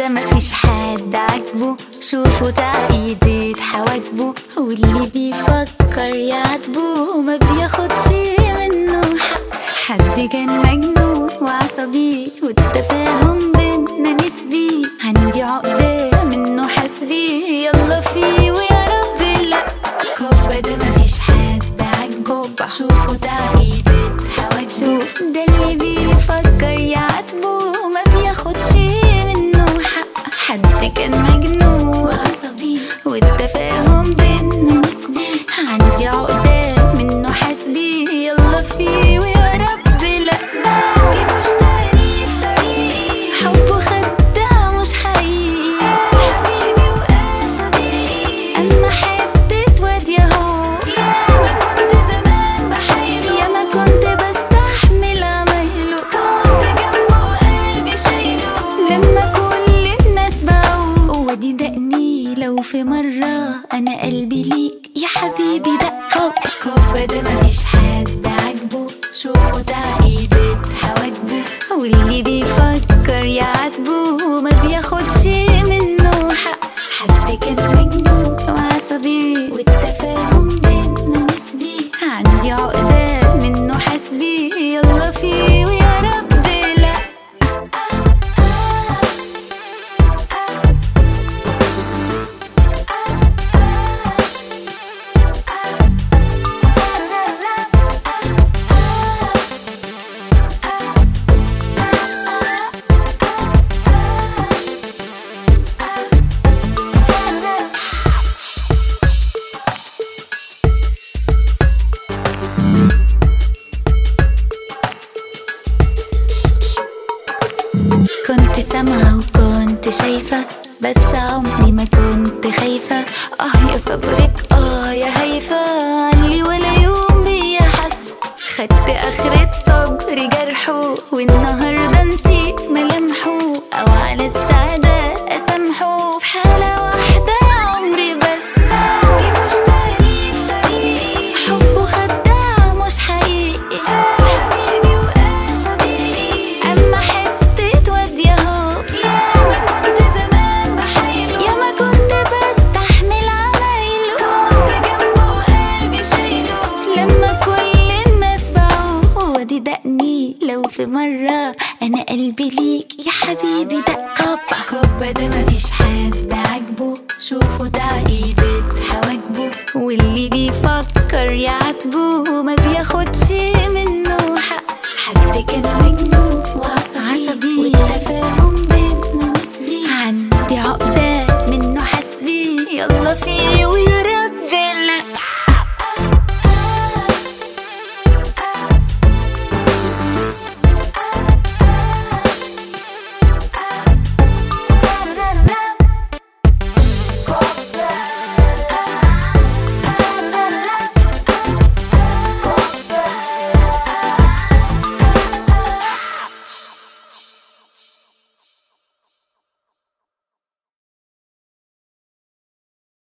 ده مفيش حد عاجبه، شوفوا تعقيدة حواجبه، واللي بيفكر يعاتبه وما بياخدش منه حق. حد كان مجنون وعصبي والتفاهم بينا نسبي، عندي عقدة منه حسبي، يلا فيه ويا رب لا. كوبا ده مفيش حد عاجبه، شوفوا تعقيدة حواجبه، ده اللي بيفكر يعاتبه وما بياخدش منه حق. حد كان مجنون وعصبي والتفاهم بينا نسبي، عندي عقدة منه حسبي، يلا فيه ويا رب لا. مجيبوش تاني في طريقي، حبه خداع مش حقيقي، حبيبي وقصدي أما حتة واد ياهو. ياما كنت زمان بحايله، ياما كنت بستحمل عمايله، كنت جنبه وقلبي شايله لما كل الناس باعوه. وادي دقني لو في مرة أنا قلبي ليك يا حبيبي دق. كوبا ده مفيش حد عاجبه، شوفوا تعقيدة حواجبه، واللي بيفكر يعاتبه وما بياخدش منه حق. حد كان مجنون وعصبي والتفاهم بينا نسبي، عندي عقدة منه حسبي، يلا فيه ويا رب لا. كنت سامعة وكنت شايفة، بس عمري ما كنت خايفة. يا صبرك يا هيفا، علي ولا يوم بيا حس. خدت آخرة صبري جرحه، والنهاردة نسيت ملامحه، أو على استعداد أسامحه في حالة واحدة يا عمري بس. مجيبوش تاني في طريقي، حبه خداع مش حقيقي، حبيبي وقصدي أما حتة واد ياهو. ياما كنت زمان بحايله، ياما كنت بستحمل عمايله، كنت جنبه وقلبي شايله لما كل الناس باعوه. وادي دقني لو في مرة أنا قلبي ليك يا حبيبي دق. كوبا ده مفيش حد عاجبه، شوفوا تعقيدة حواجبه، واللي بيفكر يعاتبه وما بياخدش